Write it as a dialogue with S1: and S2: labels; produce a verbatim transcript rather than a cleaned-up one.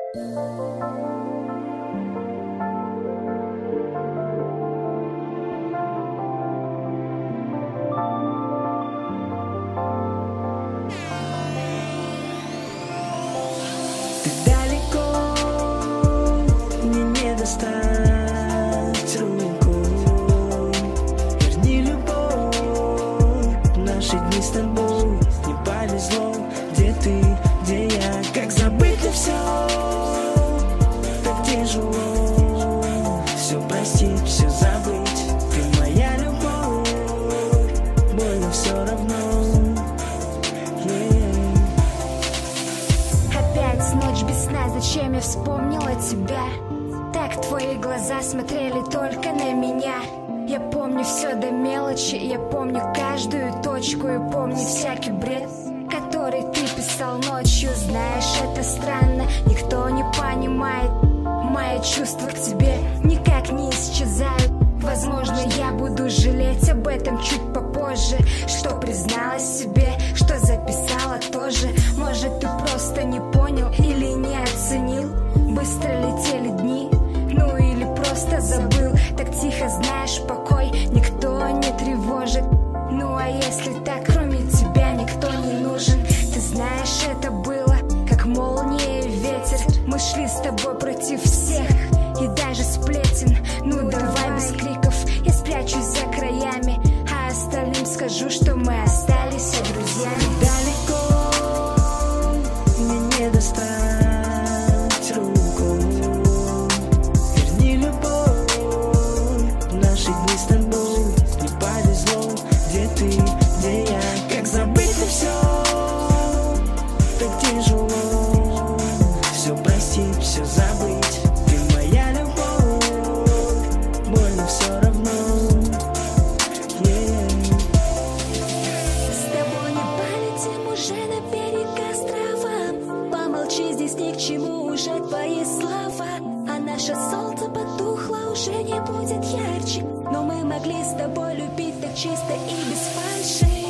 S1: Ты далеко, мне не достать руку. Верни любовь, наши дни с тобой. Не повезло, где ты, где я. Как забыть и все, так тяжело. Все простить, все забыть. Ты моя любовь, больно все равно.
S2: Опять ночь без сна, зачем я вспомнила тебя? Так твои глаза смотрели только на меня. Я помню все до мелочи, я помню каждую точку и помню всякий бред, который ты писал ночью. Знаешь, это странно, никто не понимает. Мои чувства к тебе никак не исчезают. Возможно, я буду жалеть об этом чуть попозже, что призналась себе, что записала тоже. Может, ты просто не понял или не оценил. Быстро летели дни, ну или просто забыл. Так тихо, знаешь, покой никто не тревожит. Ну а если так, кроме тебя никто не нужен. Ты знаешь, это было как молния и ветер. Мы шли с тобой против всех и даже сплетен. Ну давай без криков, я спрячусь за краями, а остальным скажу, что мы остались друзьями.
S1: Далеко, мне не достать руку. Верни любовь, наши дни с тобой. Не повезло, где ты, где я. Как забыть и все, так тяжело. Все простить, все забыть. Ты моя любовь, больно все равно.
S2: С тобой не полетим уже на берег острова. Помолчи, здесь ни к чему уже твои слова. А наше солнце потухло, уже не будет ярче. Но мы могли с тобой любить так чисто и без фальши.